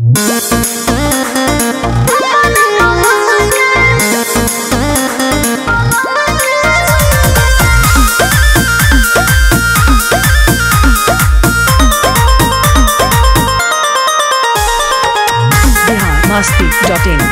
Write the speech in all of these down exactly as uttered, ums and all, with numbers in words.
masti dot in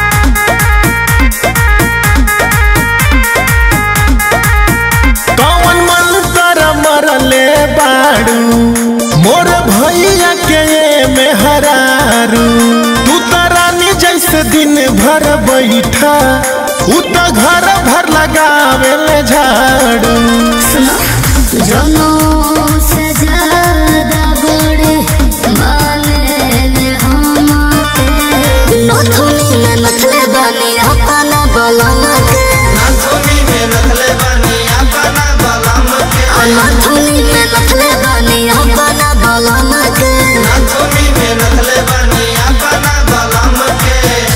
कौन मन तर मरले बाड़ू मोर भैया के में हरारू तू तो रानी जैसे दिन भर बैठा उ तो घर भर लगावे ले झाड़ू जनो से ज्यादा बड़े माने हम नथुनी में नथले बनी अपना बलम के नाथुनी में नथले बनी अपना बलम के नथुनी में नथले बनी अपना बलम के नाथुनी में नथले बनी अपना बलम के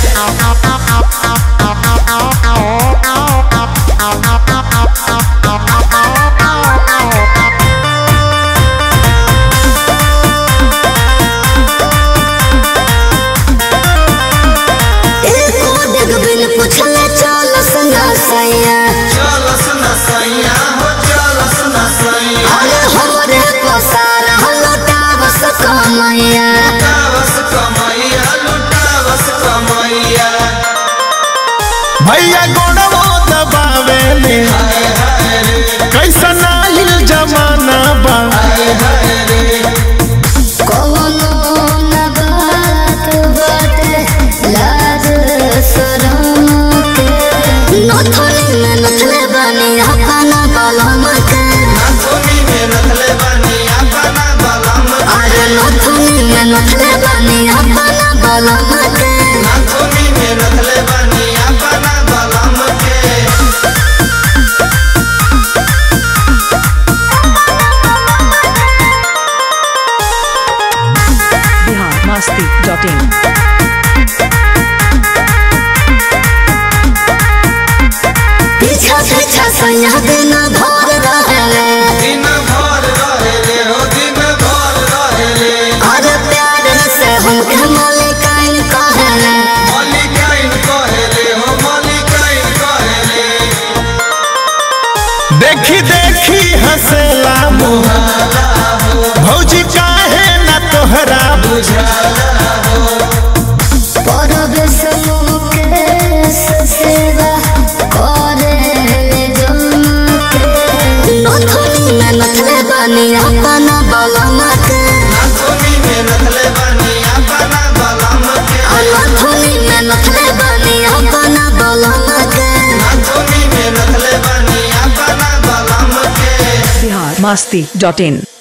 पूछले चलस ना सैया चलस ना सैया हो चलस ना सैया अरे हमरे पसार लुटावस कमैया लुटावस कमैया लुटावस कमैया भैया गोड़वो दबावे ले कैसा नाहिल जमाना बा कोनो न बात बाटे लाज शरम के नथुनी में नथले बनी अपना बलम के नाथुनी में नथले बनी अपना बलम अरे नथुनी में नथले बनी अपना बलम के नाथुनी में नथले बनी अपना बलम के masti dot in पीछा पीछा सैया दिन भर रहले दिन भर रहेले हो दिन भर रहेले अरे प्यार से हमके मलिकाइन कहले मलिकाइन कहेले हो मलिकाइन कहेले देखी देखी हंसेला मुहाला हो भौजी काहे ना तोहरा बुझाला हो परवेश मुकेश सेवा करेले जम के नथुनी में नथले बनी अपना बलम के नाथुनी में नथले बनी अपना बलम के नथुनी में नथले बनी अपना बलम के नाथुनी में नथले बनी अपना बलम के masti dot in